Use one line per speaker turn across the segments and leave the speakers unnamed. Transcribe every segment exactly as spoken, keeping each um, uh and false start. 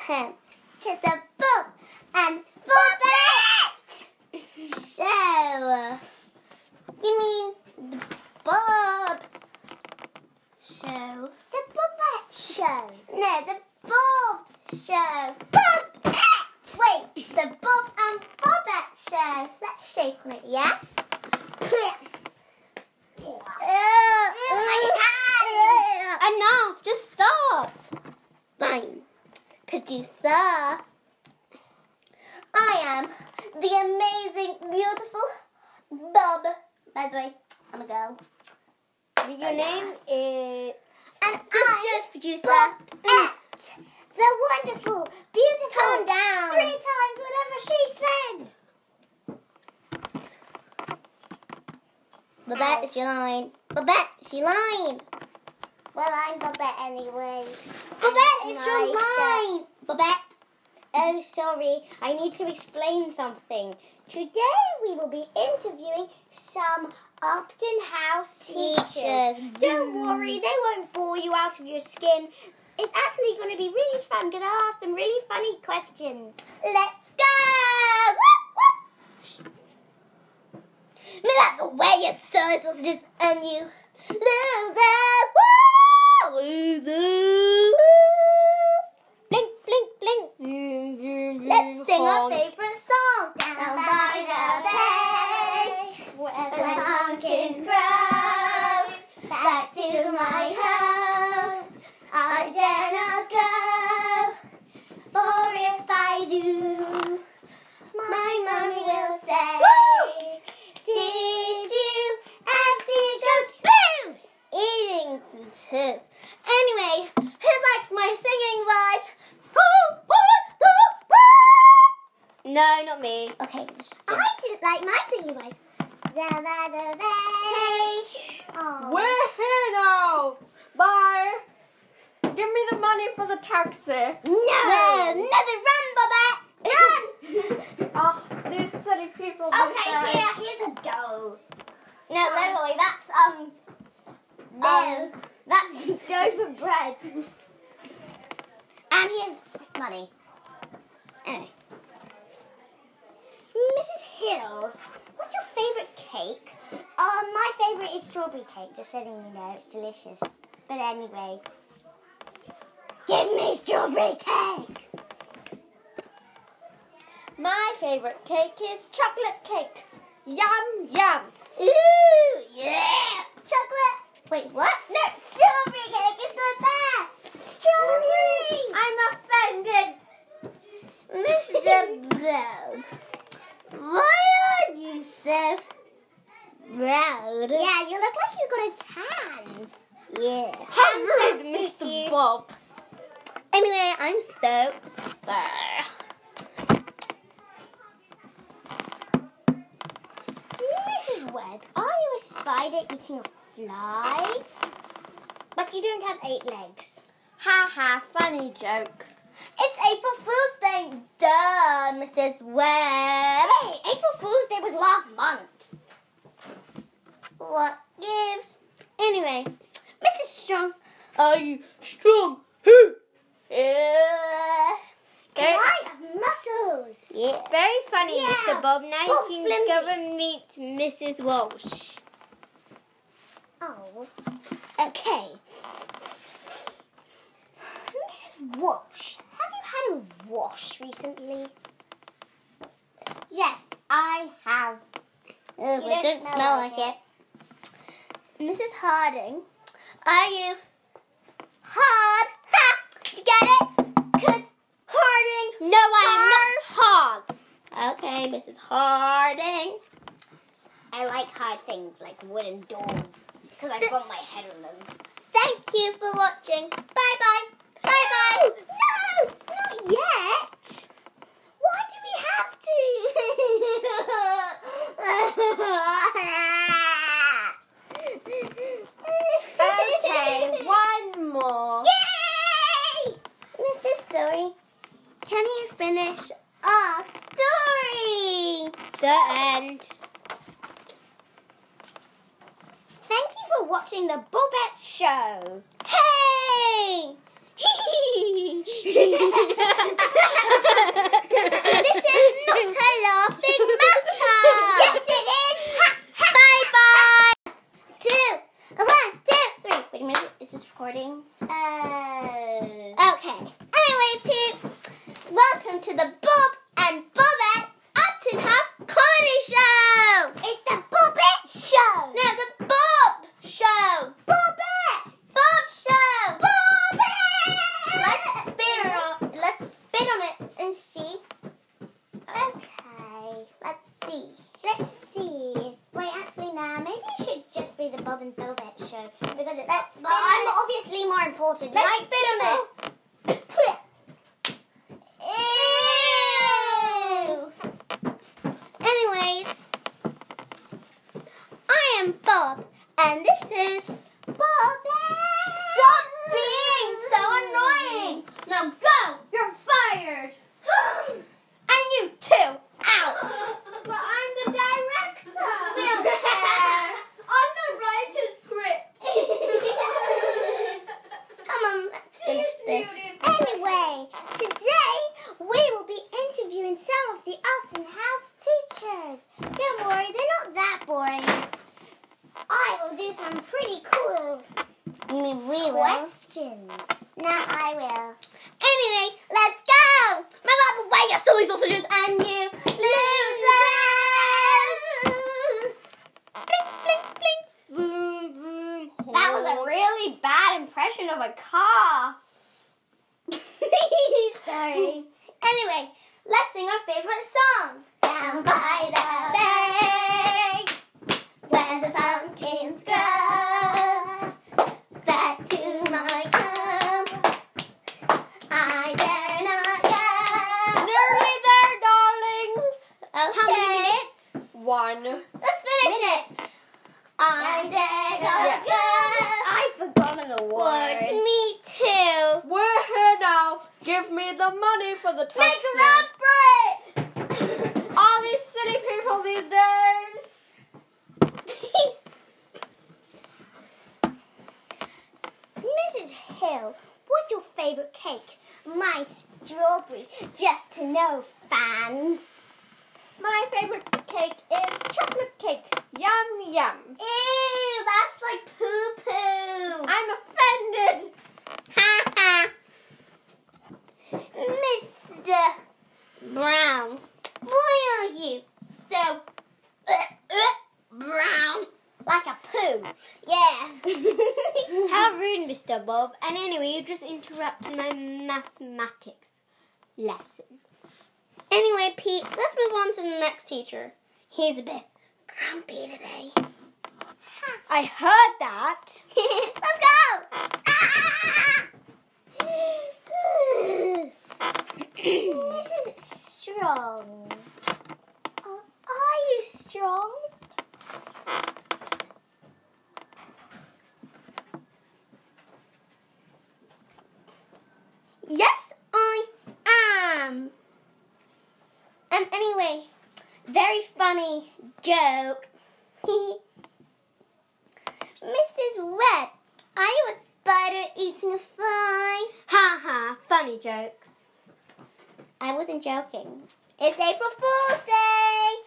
welcome to the Bob and Bobbette Show. You mean the Bob Show? The Bobbette Show. No, the Bob Show. Bobbette! Wait, the Bob and Bobbette Show. Let's shake on it, yes? Enough, just stop. Fine. Producer. I am the amazing, beautiful Bob. By the way, I'm a girl.
Your oh, name yeah. is...
And just yours, producer. Bobbette.
The wonderful, beautiful...
Calm down.
Three times whatever she said.
Bobbette, it's your line. Bobbette, it's your line. Well, I'm Bobbette anyway. Bobbette, it's your line. Bobbette.
Oh, sorry. I need to explain something. Today we will be interviewing some Upton House teachers.
Teachers.
Don't worry, they won't bore you out of your skin. It's actually going to be really fun because I'll ask them really funny questions.
Let's go! Woo, woo. Me like the way your soul sausages and you loser, woo, loser.
Blink, blink, blink.
Let's sing our favourite song. Down by the bay, where the pumpkins grow. Back to my home, I dare not go. For if I do, my mommy will say, woo! Did you ever see a ghost? Boom! Eating some tooth. Anyway, who likes my singing voice?
No, not me.
Okay.
I didn't like my singing voice. Da, da, da, da.
Oh.
We're here now. Bye. Give me the money for the taxi.
No! No, nothing. Run, Bobbette! Run!
Oh, these silly people.
Okay, here, here's a dough.
No, literally, that's, um... No.
Um, that's dough for bread.
And here's money. Anyway.
Missus Hill, what's your favourite cake? Um, my favourite is strawberry cake, just letting you know, it's delicious. But anyway, give me strawberry cake!
My favourite cake is chocolate cake. Yum, yum.
Ooh, yeah! Chocolate. Wait, what? No, strawberry cake is the best! Strawberry!
I'm offended.
Mister Brown, why are you so proud?
Yeah, you look like you got a tan.
Yeah.
How
Tans
rude,
don't suit
Mister
you.
Bob.
Anyway, I'm so sorry.
Missus Webb, are you a spider eating a fly? But you don't have eight legs.
Ha ha, funny joke.
It's April Fool's Day. Duh, Missus Webb.
Hey, April Fool's Day was last month.
What gives? Anyway, Missus Strong.
Are you strong? Who?
Uh,
Can I have muscles?
yeah.
Very funny,
Yeah.
Mister Bob. Now
Bob's
you
flimsy.
can go and meet Missus Walsh.
Oh, okay. Missus Walsh, have you had a wash recently?
Yes, I have. Oh,
You
but
don't
don't
smell
smell
like
like it. Missus Harding, are you hard? Ha! Did you get it? Because Harding.
No, I am not hard.
Okay, Missus Harding.
I like hard things like wooden doors because I bump my head on them.
Thank you for watching. Bye-bye. Bye-bye.
No, not yet. Why do we have
Okay, one more.
Yay! Missus Story, can you finish our story?
The end.
Thank you for watching the Bobbette Show.
Hey! this?
Anyway, today we will be interviewing some of the Upton House teachers. Don't worry, they're not that boring. I will do some pretty cool
You mean we will?
questions.
No, I will. Anyway, let's go! Move out the way, you silly sausages, and you losers! Blink, blink, blink.
Vroom, vroom.
That was a really bad impression of a car. Sorry. Anyway, let's sing our favorite song. Down by the bay, when the pumpkins grow, back to my home, I dare not go.
Nearly there, darlings.
Okay.
How many minutes?
One.
Let's finish it. I dare not
Yeah.
go.
I've forgotten the
Words,
words.
me too.
We're here now. Give me the money for the taxi.
Make a run for it.
All these city people these days.
Missus Hill, what's your favourite cake? Mine's strawberry, just to know, fans.
My favorite cake is chocolate cake. Yum, yum.
Ew, that's like poo poo.
I'm offended.
Ha ha. Mister Brown, why are you so uh, uh, brown?
Like a poo.
Yeah.
How rude, Mister Bob. And anyway, you just interrupted my mathematics lesson.
Anyway, Pete, let's move on to the next teacher. He's a bit grumpy today.
I heard that.
Let's go!
Missus Strong. Uh, are you strong?
Yes, I am. And anyway, very funny joke. Missus Webb, are you a spider eating a fly?
Ha ha, funny joke.
I wasn't joking. It's April Fool's Day.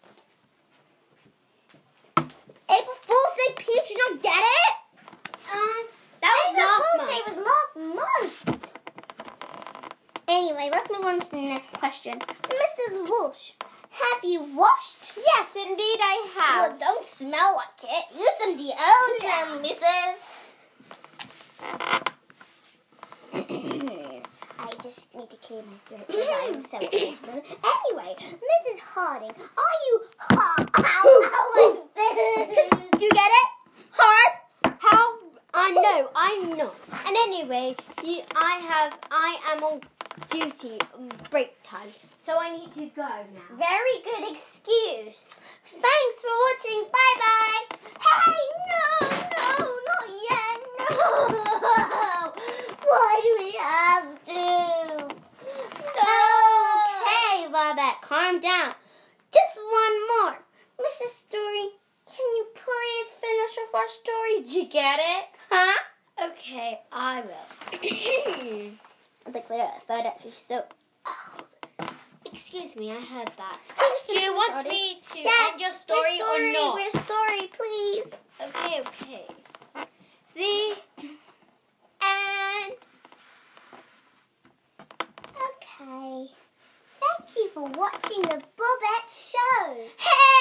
April Fool's Day, Pete, you don't get it?
Um, that was
April
last
Fool's
month.
Day was last month. Anyway, let's move on to the next question. Missus Walsh, have you washed?
Yes, indeed I have.
Well, don't smell like it. Use some deodorant, missus.
I just need to clear my throat because I am so awesome. Anyway, Missus Harding, are you hard?
Ow, ow, do you get it? Hard?
How? I know, I'm not. And anyway, you, I have, I am on duty on break time, so I need to go now.
Very good excuse. Thanks for watching. Bye bye. Hey, no, no, not yet. No. Why do we have to? No. Okay, Bobette, calm down. Just one more. Missus Story, can you please finish off our story? Did you get it? Huh?
Okay, I will.
I think clear that photo. She's so old.
Excuse me, I heard that.
Do
Do you want me to end your story,
we're sorry,
or not?
We're sorry, please.
Okay, okay. The end.
Okay. Thank you for watching the Bobette Show.
Hey!